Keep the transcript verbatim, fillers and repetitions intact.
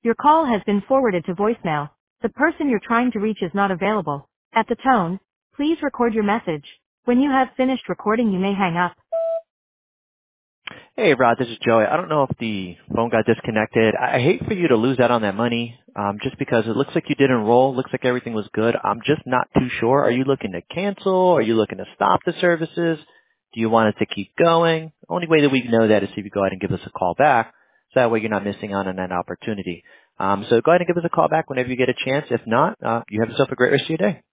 Your call has been forwarded to voicemail. The person you're trying to reach is not available. At the tone, please record your message. When you have finished recording, you may hang up. Hey, Rod, this is Joey. I don't know if the phone got disconnected. I I hate for you to lose out on that money, um, just because it looks like you did enroll. Looks like everything was good. I'm just not too sure. Are you looking to cancel? Are you looking to stop the services? Do you want it to keep going? Only way that we know that is if you go ahead and give us a call back. So that way you're not missing out on that opportunity. Um, so go ahead and give us a call back whenever you get a chance. If not, uh, you have yourself a great rest of your day.